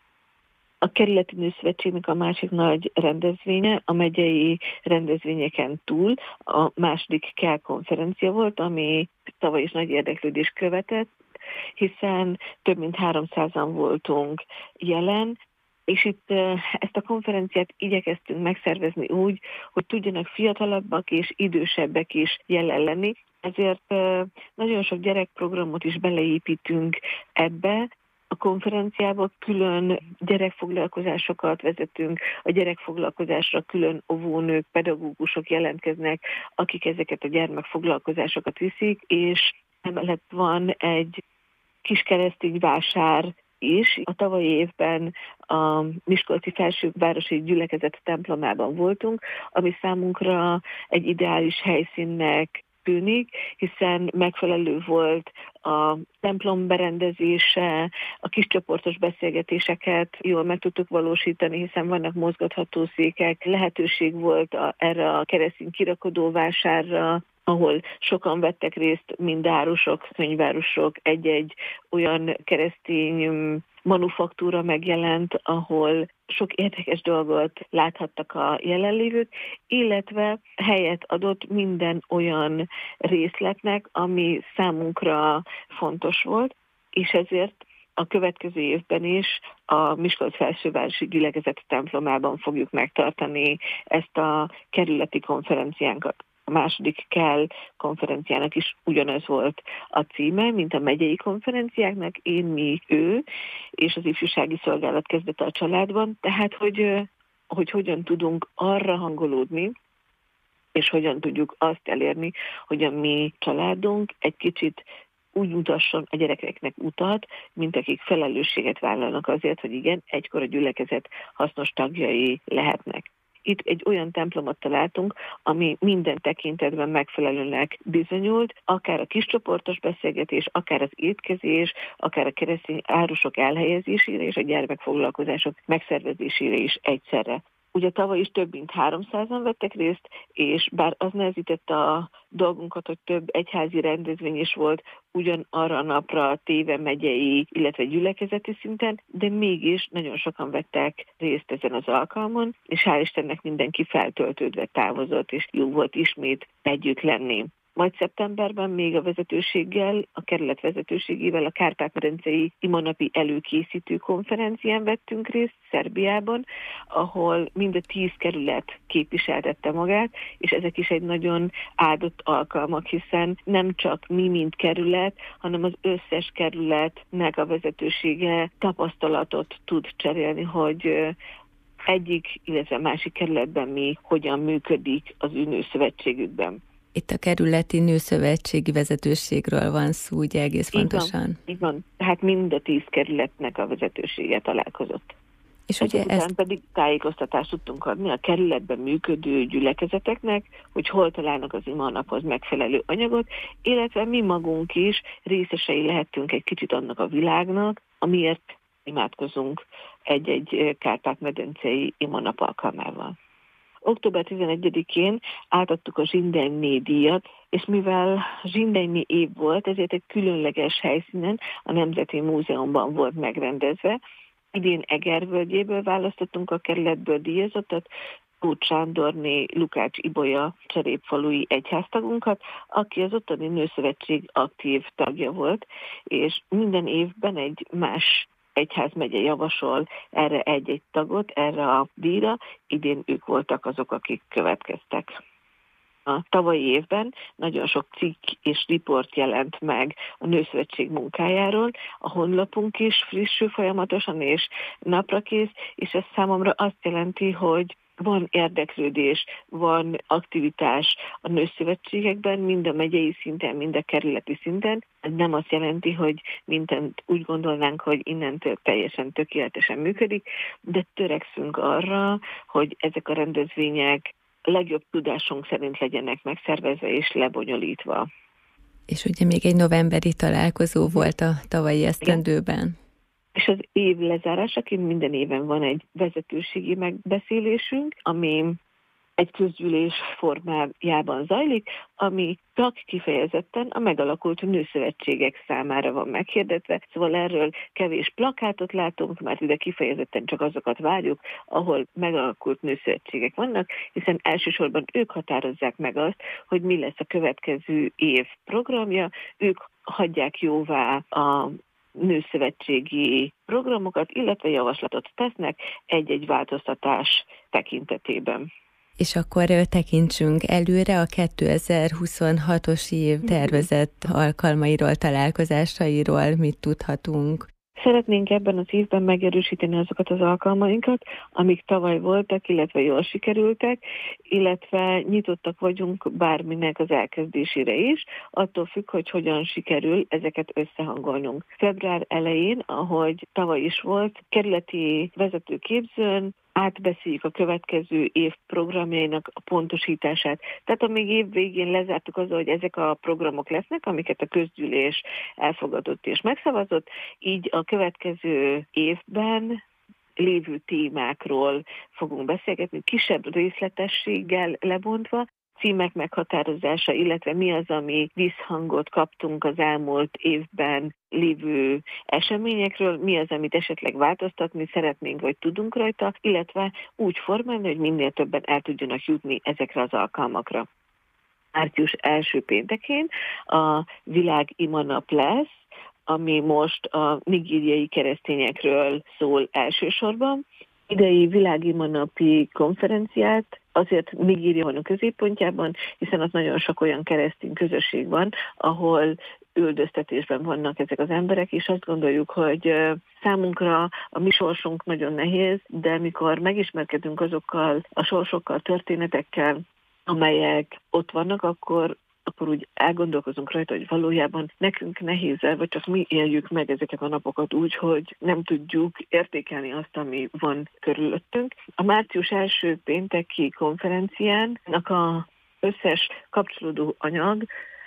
A kerületi Nőszövetségnek a másik nagy rendezvénye, a megyei rendezvényeken túl a második Kell konferencia volt, ami tavaly is nagy érdeklődést követett, hiszen több mint háromszázan voltunk jelen, és itt ezt a konferenciát igyekeztünk megszervezni úgy, hogy tudjanak fiatalabbak és idősebbek is jelen lenni. Ezért nagyon sok gyerekprogramot is beleépítünk ebbe. A konferenciába külön gyerekfoglalkozásokat vezetünk, a gyerekfoglalkozásra külön óvónők, pedagógusok jelentkeznek, akik ezeket a gyermekfoglalkozásokat viszik, és emellett van egy kis keresztény vásár is. A tavalyi évben a Miskolci Felsővárosi Gyülekezet templomában voltunk, ami számunkra egy ideális helyszínnek tűnik, hiszen megfelelő volt a templom berendezése, a kiscsoportos beszélgetéseket jól meg tudtuk valósítani, hiszen vannak mozgatható székek, lehetőség volt a, erre a keresztény kirakodóvásárra, ahol sokan vettek részt, mind árusok, könyvárusok, egy-egy olyan keresztény manufaktúra megjelent, ahol sok érdekes dolgot láthattak a jelenlévők, illetve helyet adott minden olyan részletnek, ami számunkra fontos volt, és ezért a következő évben is a Miskolc-Felsővárosi Gyülekezet templomában fogjuk megtartani ezt a kerületi konferenciánkat. A második kell konferenciának is ugyanaz volt a címe, mint a megyei konferenciáknak, én, mi, ő, és az ifjúsági szolgálat kezdete a családban. Tehát, hogy, hogy hogyan tudunk arra hangolódni, és hogyan tudjuk azt elérni, hogy a mi családunk egy kicsit úgy mutasson a gyerekeknek utat, mint akik felelősséget vállalnak azért, hogy igen, egykor a gyülekezet hasznos tagjai lehetnek. Itt egy olyan templomot találtunk, ami minden tekintetben megfelelőnek bizonyult, akár a kiscsoportos beszélgetés, akár az étkezés, akár a keresztény árusok elhelyezésére és a gyermekfoglalkozások megszervezésére is egyszerre. Ugye tavaly is több mint háromszázan vettek részt, és bár az nehezítette a dolgunkat, hogy több egyházi rendezvény is volt ugyan arra a napra téve megyei, illetve gyülekezeti szinten, de mégis nagyon sokan vettek részt ezen az alkalmon, és hál' Istennek mindenki feltöltődve távozott, és jó volt ismét együtt lenni. Majd szeptemberben még a vezetőséggel, a kerület vezetőségével a Kárpát-medencei imanapi előkészítő konferencián vettünk részt Szerbiában, ahol mind a tíz kerület képviseltette magát, és ezek is egy nagyon áldott alkalmak, hiszen nem csak mi, mint kerület, hanem az összes kerületnek a vezetősége tapasztalatot tud cserélni, hogy egyik, illetve másik kerületben mi hogyan működik az ő nőszövetségükben. Itt a kerületi nőszövetségi vezetőségről van szó, ugye egész így pontosan. Van, így van. Tehát mind a tíz kerületnek a vezetősége találkozott. És ugye Ezután ezt... pedig tájékoztatást tudtunk adni a kerületben működő gyülekezeteknek, hogy hol találnak az imanaphoz megfelelő anyagot, illetve mi magunk is részesei lehettünk egy kicsit annak a világnak, amiért imádkozunk egy-egy Kárpát-medencei imanap alkalmával. október tizenegyedikén átadtuk a Zsindenyné díjat, és mivel Zsindenyné év volt, ezért egy különleges helyszínen, a Nemzeti Múzeumban volt megrendezve. Idén Egervölgyéből választottunk a kerületből díjazottat, Tóth Sándorné Lukács Ibolya cserépfalui egyháztagunkat, aki az ottani nőszövetség aktív tagja volt, és minden évben egy más egyházmegye javasol erre egy-egy tagot, erre a díjra, idén ők voltak azok, akik következtek. A tavalyi évben nagyon sok cikk és riport jelent meg a nőszövetség munkájáról, a honlapunk is frissül folyamatosan és naprakész, és ez számomra azt jelenti, hogy van érdeklődés, van aktivitás a nőszövetségekben, mind a megyei szinten, mind a kerületi szinten. Ez nem azt jelenti, hogy mindent úgy gondolnánk, hogy innentől teljesen tökéletesen működik, de törekszünk arra, hogy ezek a rendezvények legjobb tudásunk szerint legyenek megszervezve és lebonyolítva. És ugye még egy novemberi találkozó volt a tavalyi esztendőben. És az év lezárásaként minden éven van egy vezetőségi megbeszélésünk, ami egy közgyűlés formájában zajlik, ami csak kifejezetten a megalakult nőszövetségek számára van meghirdetve. Szóval erről kevés plakátot látunk, mert ide kifejezetten csak azokat várjuk, ahol megalakult nőszövetségek vannak, hiszen elsősorban ők határozzák meg azt, hogy mi lesz a következő év programja, ők hagyják jóvá a nőszövetségi programokat, illetve javaslatot tesznek egy-egy változtatás tekintetében. És akkor tekintsünk előre a kétezer-huszonhatos év tervezett alkalmairól, találkozásairól, mit tudhatunk? Szeretnénk ebben az évben megerősíteni azokat az alkalmainkat, amik tavaly voltak, illetve jól sikerültek, illetve nyitottak vagyunk bárminek az elkezdésére is, attól függ, hogy hogyan sikerül ezeket összehangolnunk. Február elején, ahogy tavaly is volt, kerületi vezetőképzőn átbeszéljük a következő év programjainak a pontosítását. Tehát amíg év végén lezártuk azzal, hogy ezek a programok lesznek, amiket a közgyűlés elfogadott és megszavazott, így a következő évben lévő témákról fogunk beszélgetni, kisebb részletességgel lebontva, címek meghatározása, illetve mi az, ami visszhangot kaptunk az elmúlt évben lévő eseményekről, mi az, amit esetleg változtatni szeretnénk, vagy tudunk rajta, illetve úgy formálni, hogy minél többen el tudjanak jutni ezekre az alkalmakra. Március első péntekén a Világ Ima Nap lesz, ami most a nigériai keresztényekről szól elsősorban. Idei Világima Napi konferenciát azért Nigéria van a középpontjában, hiszen ott nagyon sok olyan keresztény közösség van, ahol üldöztetésben vannak ezek az emberek, és azt gondoljuk, hogy számunkra a mi sorsunk nagyon nehéz, de mikor megismerkedünk azokkal a sorsokkal, történetekkel, amelyek ott vannak, akkor akkor úgy elgondolkozunk rajta, hogy valójában nekünk nehéz el, vagy csak mi éljük meg ezeket a napokat úgy, hogy nem tudjuk értékelni azt, ami van körülöttünk. A március első pénteki konferenciának a összes kapcsolódó anyag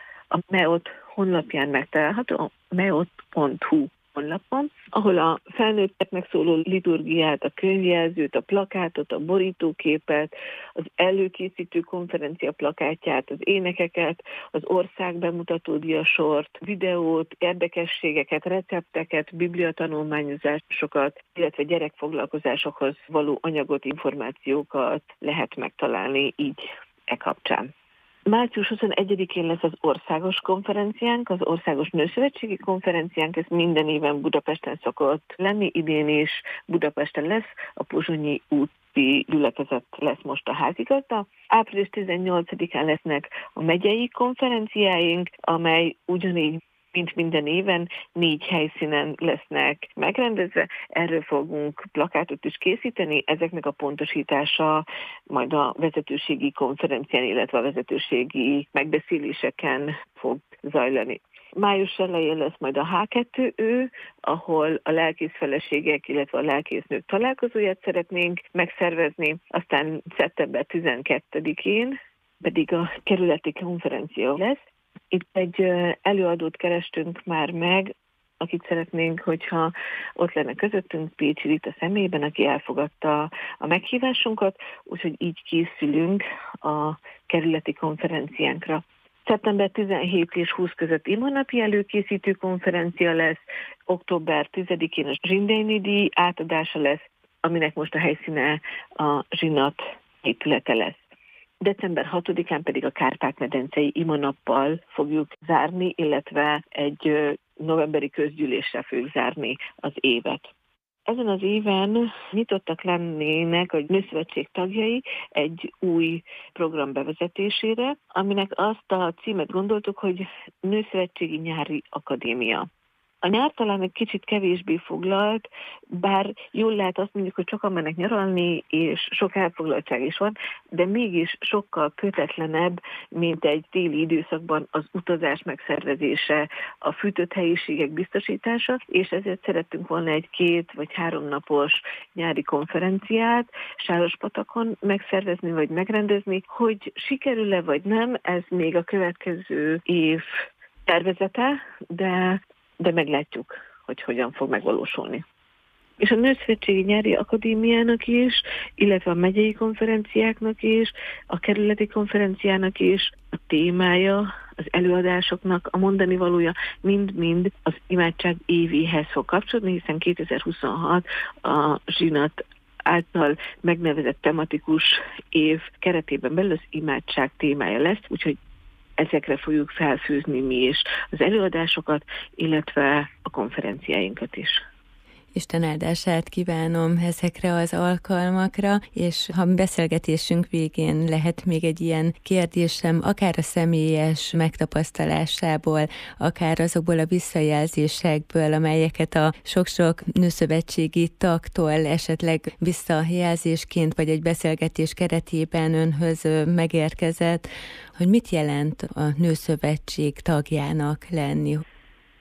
a meot honlapján megtalálható, a meot pont hu honlapon, ahol a felnőtteknek szóló liturgiát, a könyvjelzőt, a plakátot, a borítóképet, az előkészítő konferencia plakátját, az énekeket, az ország bemutató diasort, videót, érdekességeket, recepteket, bibliatanulmányozásokat, illetve gyerekfoglalkozásokhoz való anyagot, információkat lehet megtalálni így e kapcsán. március huszonegyedikén lesz az országos konferenciánk, az országos nőszövetségi konferenciánk, ez minden éven Budapesten szokott lenni, idén is Budapesten lesz, a Pozsonyi úti gyülekezet lesz most a házigazda. április tizennyolcadikán lesznek a megyei konferenciáink, amely ugyanígy mint minden éven négy helyszínen lesznek megrendezve. Erről fogunk plakátot is készíteni, ezeknek a pontosítása majd a vezetőségi konferencián, illetve a vezetőségi megbeszéléseken fog zajlani. Május elején lesz majd a há kettő ő, ahol a lelkészfeleségek, illetve a lelkésznők találkozóját szeretnénk megszervezni, aztán szeptember tizenkettedikén pedig a kerületi konferencia lesz. Itt egy előadót kerestünk már meg, akit szeretnénk, hogyha ott lenne közöttünk, Pécsi Rita személyében, aki elfogadta a meghívásunkat, úgyhogy így készülünk a kerületi konferenciánkra. szeptember tizenhetedike és huszadika között imanapi előkészítő konferencia lesz, október tizedikén a Zsindejni díj átadása lesz, aminek most a helyszíne a Zsinat épülete lesz. december hatodikán pedig a Kárpát-medencei imanappal fogjuk zárni, illetve egy novemberi közgyűléssel fogjuk zárni az évet. Ezen az éven nyitottak lennének a Nőszövetség tagjai egy új program bevezetésére, aminek azt a címet gondoltuk, hogy Nőszövetségi Nyári Akadémia. A nyár talán egy kicsit kevésbé foglalt, bár jól lehet azt mondjuk, hogy sokan mennek nyaralni, és sok elfoglaltság is van, de mégis sokkal kötetlenebb, mint egy téli időszakban az utazás megszervezése, a fűtött helyiségek biztosítása, és ezért szerettünk volna egy két vagy három napos nyári konferenciát Sárospatakon megszervezni vagy megrendezni, hogy sikerül-e vagy nem, ez még a következő év tervezete, de de meglátjuk, hogy hogyan fog megvalósulni. És a Nőszövetségi Nyári Akadémiának is, illetve a megyei konferenciáknak is, a kerületi konferenciának is a témája, az előadásoknak a mondani valója mind-mind az imádság évéhez fog kapcsolódni, hiszen kétezer-huszonhat a Zsinat által megnevezett tematikus év keretében belül az imádság témája lesz, úgyhogy ezekre fogjuk felfűzni mi is az előadásokat, illetve a konferenciáinkat is. Isten áldását kívánom ezekre az alkalmakra, és ha beszélgetésünk végén lehet még egy ilyen kérdésem, akár a személyes megtapasztalásából, akár azokból a visszajelzésekből, amelyeket a sok-sok nőszövetségi tagtól esetleg visszajelzésként, vagy egy beszélgetés keretében önhöz megérkezett, hogy mit jelent a nőszövetség tagjának lenni?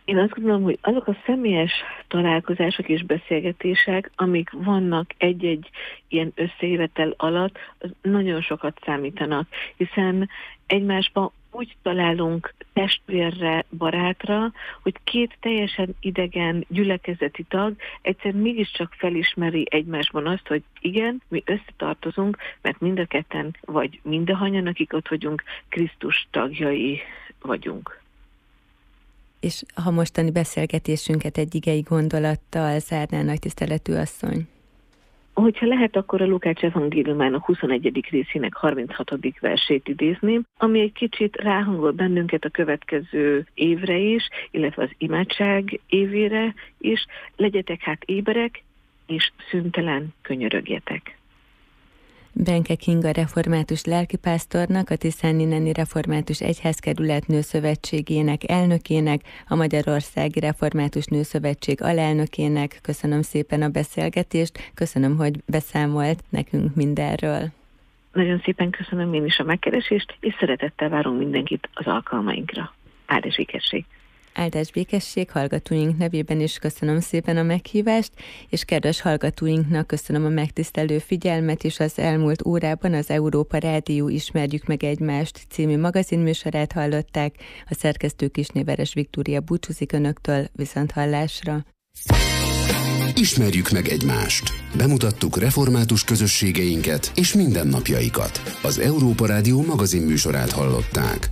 Én azt gondolom, hogy azok a személyes találkozások és beszélgetések, amik vannak egy-egy ilyen összejövetel alatt, az nagyon sokat számítanak, hiszen egymásban úgy találunk testvérre, barátra, hogy két teljesen idegen gyülekezeti tag egyszer mégiscsak felismeri egymásban azt, hogy igen, mi összetartozunk, mert mind a ketten, vagy mindahányan, akik ott vagyunk, Krisztus tagjai vagyunk. És ha mostani beszélgetésünket egy igei gondolattal zárná, nagy tiszteletű asszony? Hogyha lehet, akkor a Lukács evangéliumának huszonegyedik részének harminchatodik versét idézném, ami egy kicsit ráhangol bennünket a következő évre is, illetve az imádság évére is. Legyetek hát éberek, és szüntelen könyörögjetek. Benke Kinga református lelkipásztornak, a Tiszáni-Neni Református Egyházkerület Nőszövetségének elnökének, a Magyarországi Református Nőszövetség alelnökének köszönöm szépen a beszélgetést, köszönöm, hogy beszámolt nekünk mindenről. Nagyon szépen köszönöm én is a megkeresést, és szeretettel várunk mindenkit az alkalmainkra. Áldás békesség! Áldás békesség, hallgatóink nevében is köszönöm szépen a meghívást, és kedves hallgatóinknak köszönöm a megtisztelő figyelmet, és az elmúlt órában az Európa Rádió Ismerjük meg egymást című magazinműsorát hallották. A szerkesztő Kisné Veres Viktória búcsúzik önöktől, viszonthallásra. Ismerjük meg egymást. Bemutattuk református közösségeinket és mindennapjaikat. Az Európa Rádió magazinműsorát hallották.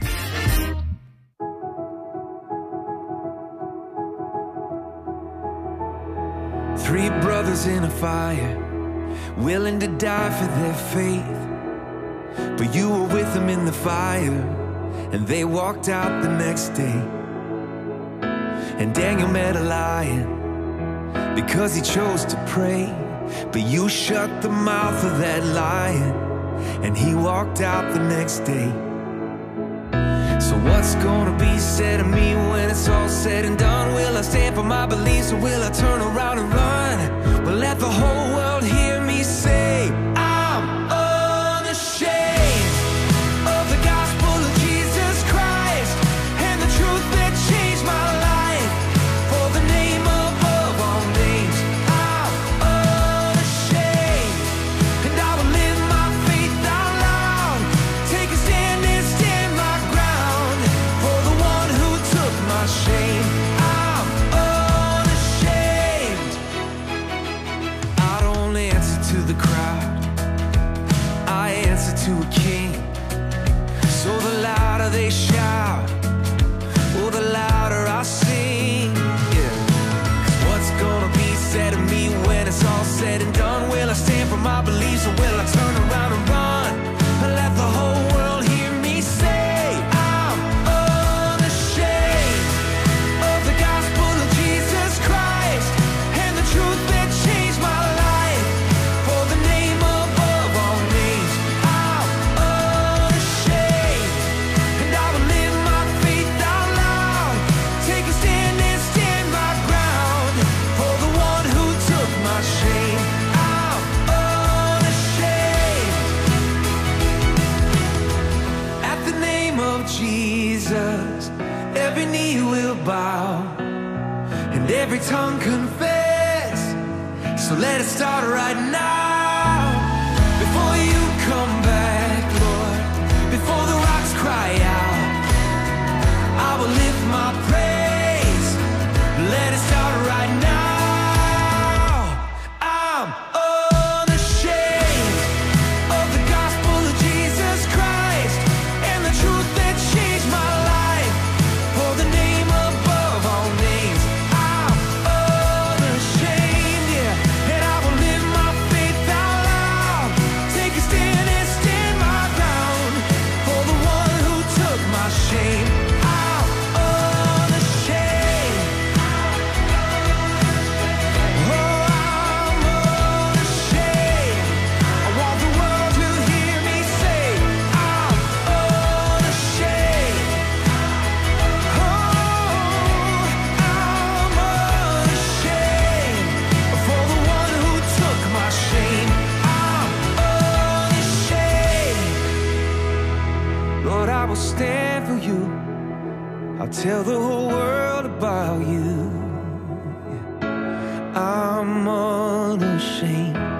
Three brothers in a fire, willing to die for their faith. But you were with them in the fire, and they walked out the next day. And Daniel met a lion, because he chose to pray. But you shut the mouth of that lion, and he walked out the next day. So what's gonna be said of me when it's all said and done? Will I stand for my beliefs, or will I turn around and run? Will let the whole world hear me say I'm unashamed of the gospel of Jesus Christ and the truth that changed my life. For the name above all names, I'm unashamed, and I will live my faith out loud, take a stand and stand my ground. For the one who took my shame, I'm unashamed. I don't answer to the crowd, I answer to a king. So the louder they shout, oh, the louder I sing. Yeah. 'Cause what's gonna be said of me when it's all said and done? Will I stand for my beliefs, or will I turn around and run and let the whole world hear me say I'm unashamed of the gospel of Jesus Christ and the truth that changed my life. For the name above all names, I'm unashamed, and I will live my faith out loud, take a stand and stand my ground. For the one who took my shame, I'm unashamed. At the name of Jesus, every knee will bow and every tongue confess. So let it start right now. Before you come back, Lord, before the rocks cry out, I will lift my praise. Let it start right now. I'm unashamed of the gospel of Jesus Christ and the truth that changed my life. For the name above all names, I'm unashamed, yeah. And I will live my faith out loud, take a stand and stand my ground. For the one who took my shame, I'm unashamed. Oh, I'm unashamed. I want the world to hear me say I'm unashamed. Oh, I'm unashamed. For the one who took my shame, I'm unashamed. Lord, I will stand for you. I'll tell the whole world about you. I'm unashamed.